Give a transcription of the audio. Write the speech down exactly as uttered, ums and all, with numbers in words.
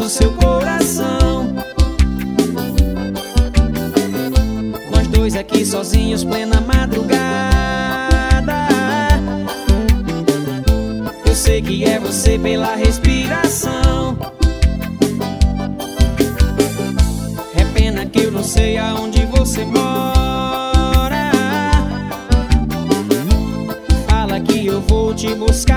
no seu coração. Nós dois aqui sozinhos, plena madrugada. Eu sei que é você pela respiração. É pena que eu não sei aonde você mora. Fala que eu vou te buscar.